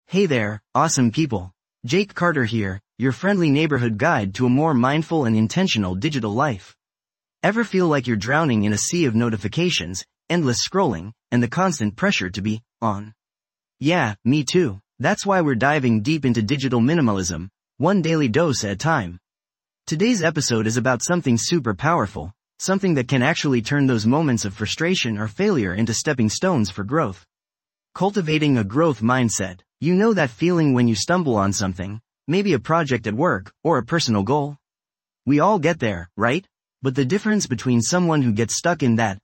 Hey there, awesome people. Jake Carter here, your friendly neighborhood guide to a more mindful and intentional digital life. Ever feel like you're drowning in a sea of notifications, endless scrolling, and the constant pressure to be on? Yeah, me too. That's why we're diving deep into digital minimalism, one daily dose at a time. Today's episode is about something super powerful, something that can actually turn those moments of frustration or failure into stepping stones for growth. Cultivating a growth mindset. You know that feeling when you stumble on something, maybe a project at work, or a personal goal? We all get there, right? But the difference between someone who gets stuck in that,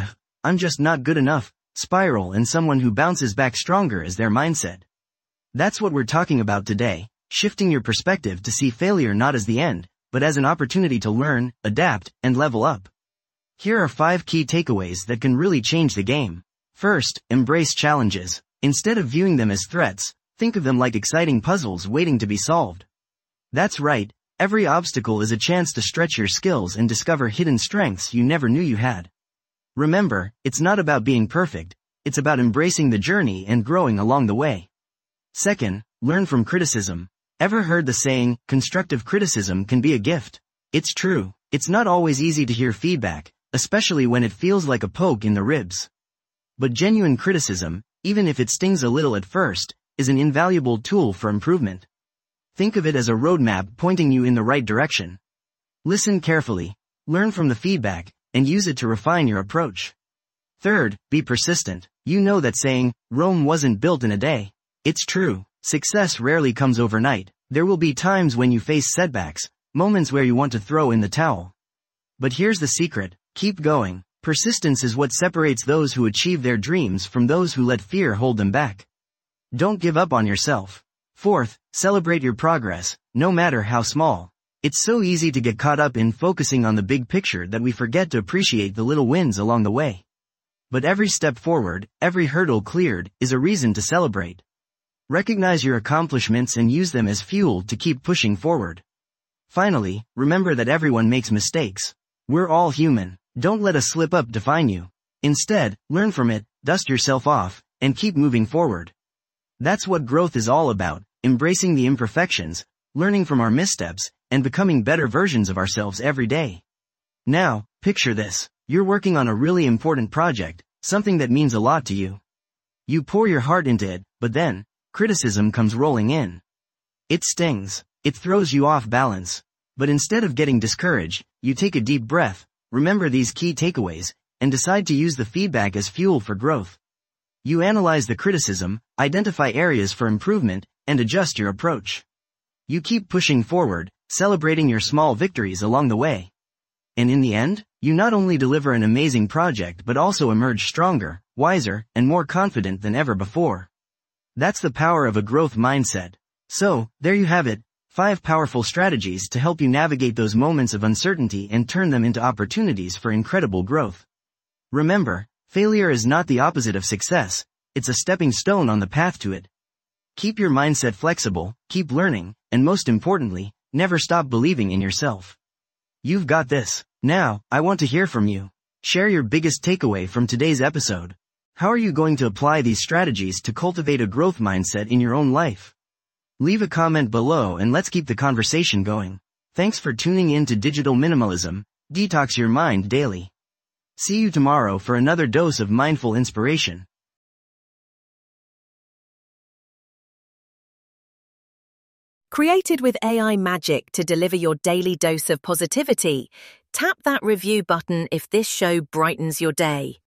I'm just not good enough, spiral and someone who bounces back stronger is their mindset. That's what we're talking about today, shifting your perspective to see failure not as the end, but as an opportunity to learn, adapt, and level up. Here are 5 key takeaways that can really change the game. First, embrace challenges. Instead of viewing them as threats, think of them like exciting puzzles waiting to be solved. That's right, every obstacle is a chance to stretch your skills and discover hidden strengths you never knew you had. Remember, it's not about being perfect, it's about embracing the journey and growing along the way. Second, learn from criticism. Ever heard the saying, constructive criticism can be a gift? It's true, it's not always easy to hear feedback, especially when it feels like a poke in the ribs. But genuine criticism, even if it stings a little at first, is an invaluable tool for improvement. Think of it as a roadmap pointing you in the right direction. Listen carefully, learn from the feedback, and use it to refine your approach. Third, be persistent. You know that saying, Rome wasn't built in a day. It's true, success rarely comes overnight. There will be times when you face setbacks, moments where you want to throw in the towel. But here's the secret, keep going. Persistence is what separates those who achieve their dreams from those who let fear hold them back. Don't give up on yourself. Fourth, celebrate your progress, no matter how small. It's so easy to get caught up in focusing on the big picture that we forget to appreciate the little wins along the way. But every step forward, every hurdle cleared, is a reason to celebrate. Recognize your accomplishments and use them as fuel to keep pushing forward. Finally, remember that everyone makes mistakes. We're all human. Don't let a slip-up define you. Instead, learn from it, dust yourself off, and keep moving forward. That's what growth is all about, embracing the imperfections, learning from our missteps, and becoming better versions of ourselves every day. Now, picture this. You're working on a really important project, something that means a lot to you. You pour your heart into it, but then, criticism comes rolling in. It stings. It throws you off balance. But instead of getting discouraged, you take a deep breath, remember these key takeaways, and decide to use the feedback as fuel for growth. You analyze the criticism, identify areas for improvement, and adjust your approach. You keep pushing forward, celebrating your small victories along the way. And in the end, you not only deliver an amazing project but also emerge stronger, wiser, and more confident than ever before. That's the power of a growth mindset. So, there you have it. 5 powerful strategies to help you navigate those moments of uncertainty and turn them into opportunities for incredible growth. Remember, failure is not the opposite of success, it's a stepping stone on the path to it. Keep your mindset flexible, keep learning, and most importantly, never stop believing in yourself. You've got this. Now, I want to hear from you. Share your biggest takeaway from today's episode. How are you going to apply these strategies to cultivate a growth mindset in your own life? Leave a comment below and let's keep the conversation going. Thanks for tuning in to Digital Minimalism, Detox Your Mind Daily. See you tomorrow for another dose of mindful inspiration. Created with AI magic to deliver your daily dose of positivity, tap that review button if this show brightens your day.